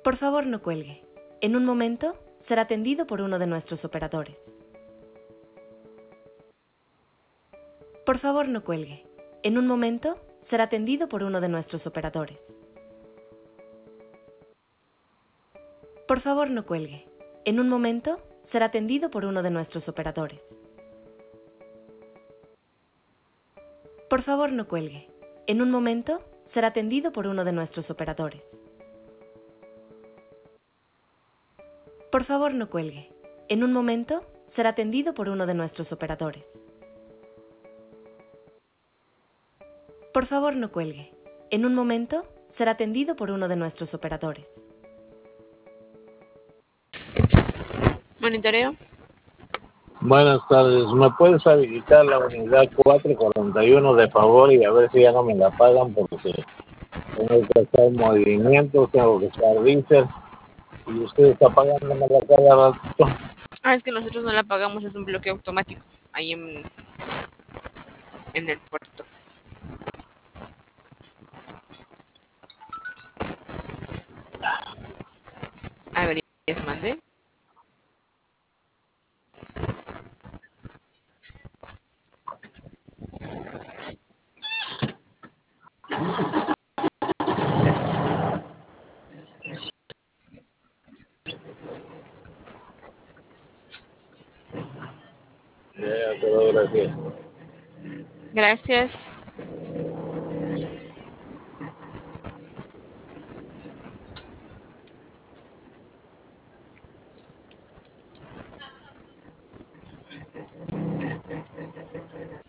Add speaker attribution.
Speaker 1: Por favor, no cuelgue. En un momento será atendido por uno de nuestros operadores. Por favor, no cuelgue. En un momento será atendido por uno de nuestros operadores. Por favor, no cuelgue. En un momento será atendido por uno de nuestros operadores. Por favor, no cuelgue. En un momento será atendido por uno de nuestros operadores. Por favor, no cuelgue. En un momento será atendido por uno de nuestros operadores. Por favor, no cuelgue. En un momento será atendido por uno de nuestros operadores.
Speaker 2: Monitoreo.
Speaker 3: Buenas tardes, ¿me puedes habilitar la unidad 441 de favor y a ver si ya no me la pagan porque tengo que hacer movimientos, tengo que estar diésel y usted está pagándome la cada rato?
Speaker 2: Es que nosotros no la pagamos, es un bloqueo automático ahí en el puerto. A ver, ya se mandé.
Speaker 3: Ya, te doy gracias.
Speaker 2: Gracias.